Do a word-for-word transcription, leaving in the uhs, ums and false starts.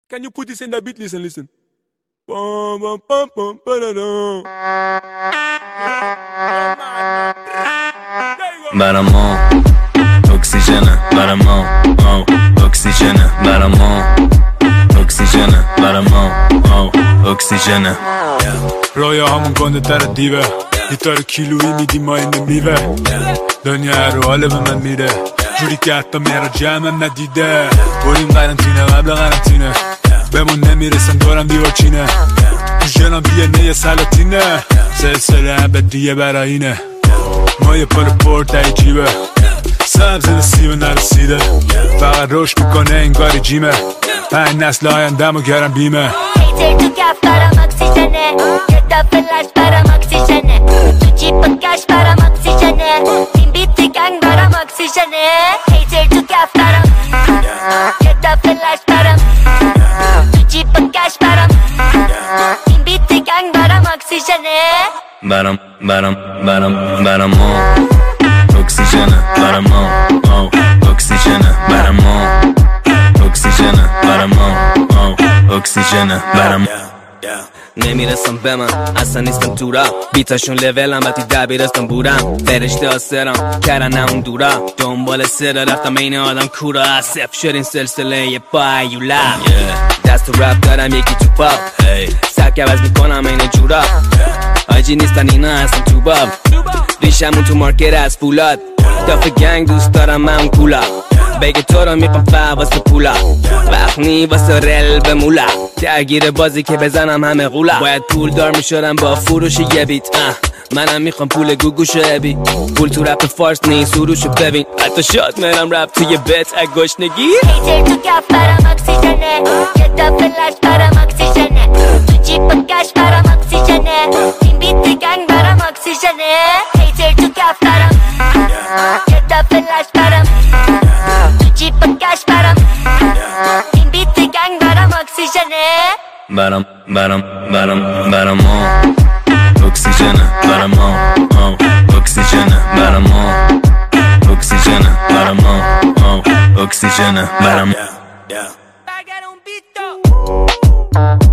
Can you put this in the beat? Listen, listen. Bum, bum, bum, bum, ba-da-dum. برامون اکسیژن برامون اکسیژن برامون اکسیژن برامون اکسیژن رویا همون گنده در دیوه گیتار کیلویی میدی ما این میوه دنیا رو حاله به من میره جوری که حتی میرا جمعم ندیده بریم قرنطینه قبل قرنطینه بمون نمیرسن دورم دیوارچینه تو ژنم دیه نیه سلاطینه سلسله ابدیه براینه ما یه پل پورت ای جیبه سبز نسیبه نرسیده فقط روش میکنه انگاری جیمه پنج نسل آیندم و گرم بیمه هیتر تو کف برام اکسیژنه کتا فلش برام اکسیژنه تو جیب کش برام اکسیژنه این بیت گنگ برام اکسیژنه هیتر تو کف برام کتا فلش برام تو جیب کش برام این بیت گنگ برام اکسیژنه برام برام برام برامون اکسیژن برامون اکسیژن برامون اکسیژن برامون اکسیژن برامون نمیرسم به من اصلا نیستم دورا بیتاشون لولم وقتی دبیرستان بودم فرشته آسرم کردن اون دورا دنبال سر رفتم این آدم کورا صف شد این سلسله بایولا دست و رپ دارم یکی تو پاپ سبک عوض میکنم این جورا آجی نیستن اینا هستم تو باب ریشمون تو مارکت از فولاد دافه گنگ دوست دارم من کولا بگه تو رو میخوام واسه پولا وقت نی واسه رل به مولا درگیر بازی که بزنم همه غولا باید پول دار میشدم با فروش یه بیت منم میخوام پول گوگوش ابی پول تو رپ فارس نی سروشو ببین حتی شاد منم رپ توی بت اگشنگی هیتر تو کف برام اکسیژنه کتا فلش برام اکسیژنه تو جیب کش برام اکسیژنه این بیت گنگ برام اکسیژنه هیتر تو کف برام کتا فلش برام تو جیب کش برام این بیت گنگ برام اکسیژنه برام برام برام برامون اکسیژن برامون اکسیژن برامون اکسیژن برامون اکسیژن برامون